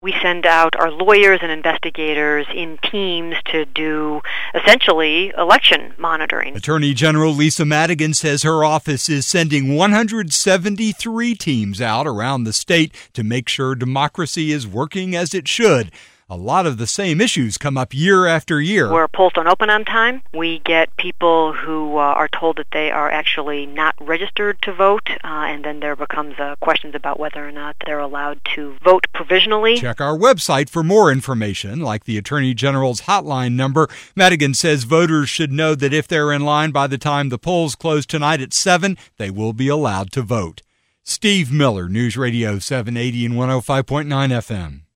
We send out our lawyers and investigators in teams to do, essentially, election monitoring. Attorney General Lisa Madigan says her office is sending 173 teams out around the state to make sure democracy is working as it should. A lot of the same issues come up year after year. Where polls don't open on time, we get people who are told that they are actually not registered to vote, and then there becomes questions about whether or not they're allowed to vote provisionally. Check our website for more information, like the Attorney General's hotline number. Madigan says voters should know that if they're in line by the time the polls close tonight at 7, they will be allowed to vote. Steve Miller, News Radio 780 and 105.9 FM.